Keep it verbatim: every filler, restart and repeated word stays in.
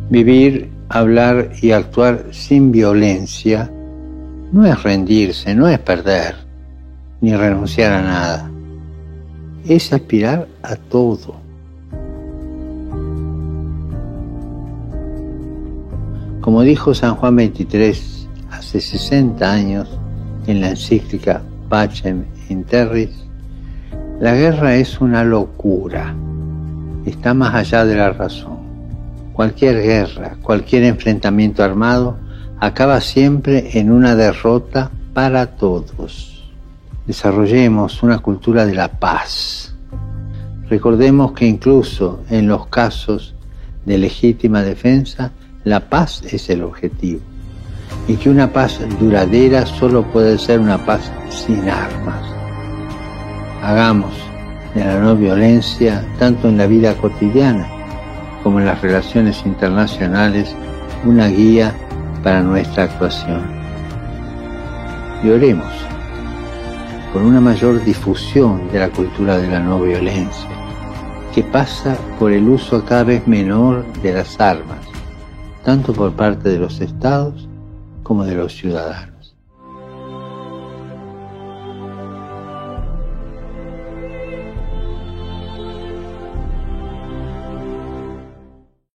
Vivir, hablar y actuar sin violencia no es rendirse, no es perder, ni renunciar a nada. Es aspirar a todo. Como dijo San Juan veintitrés hace sesenta años en la encíclica Pacem in Terris, la guerra es una locura, está más allá de la razón. Cualquier guerra, cualquier enfrentamiento armado acaba siempre en una derrota para todos. Desarrollemos una cultura de la paz. Recordemos que incluso en los casos de legítima defensa, la paz es el objetivo, y que una paz duradera solo puede ser una paz sin armas. Hagamos de la no violencia, tanto en la vida cotidiana como en las relaciones internacionales, una guía para nuestra actuación. Y oremos por una mayor difusión de la cultura de la no violencia, que pasa por el uso cada vez menor de las armas, tanto por parte de los estados como de los ciudadanos.